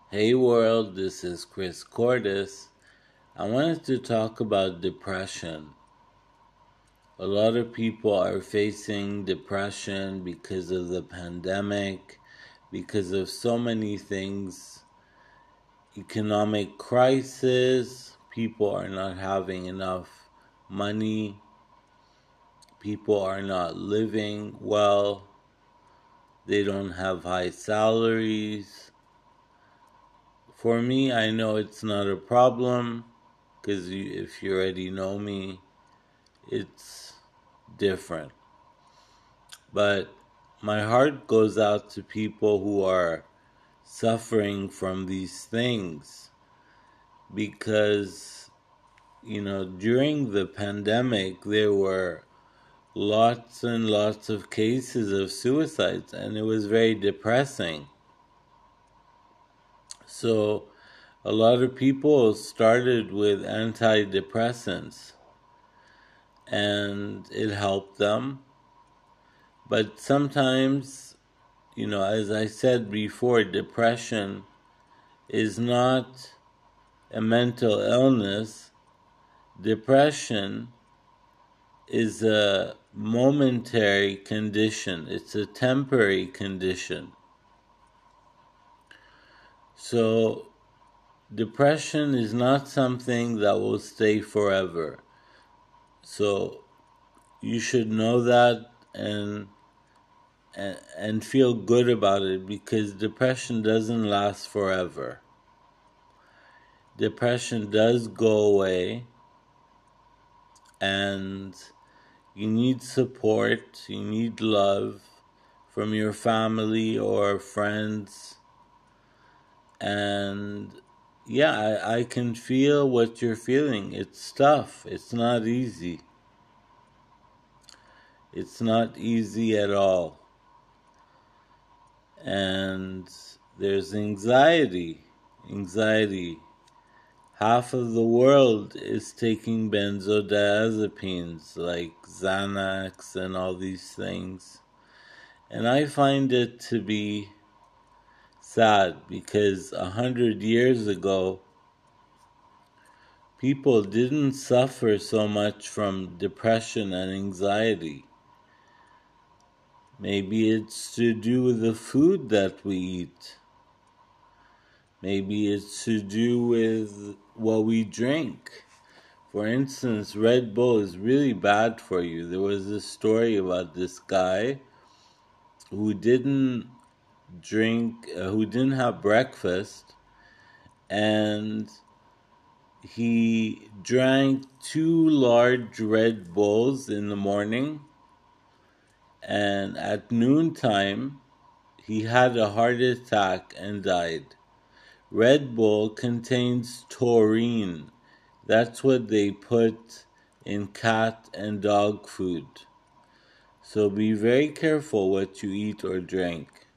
Hey world, this is Chris Cordes. I wanted to talk about depression. A lot of people are facing depression because of the pandemic, because of so many things. Economic crisis, people are not having enough money, people are not living well, they don't have high salaries. For me, I know it's not a problem because if you already know me, it's different. But my heart goes out to people who are suffering from these things because, during the pandemic, there were lots and lots of cases of suicides, and it was very depressing. So, a lot of people started with antidepressants and it helped them. But sometimes, as I said before, depression is not a mental illness. Depression is a momentary condition, it's a temporary condition. So, depression is not something that will stay forever. So, you should know that and feel good about it because depression doesn't last forever. Depression does go away and you need support, you need love from your family or friends. And yeah, I can feel what you're feeling. It's tough. It's not easy. It's not easy at all. And there's anxiety. Half of the world is taking benzodiazepines like Xanax and all these things. And I find it to be sad because 100 years ago, people didn't suffer so much from depression and anxiety. Maybe it's to do with the food that we eat. Maybe it's to do with what we drink. For instance, Red Bull is really bad for you. There was a story about this guy who didn't who didn't have breakfast, and he drank 2 large Red Bulls in the morning, and at noontime, he had a heart attack and died. Red Bull contains taurine. That's what they put in cat and dog food. So be very careful what you eat or drink.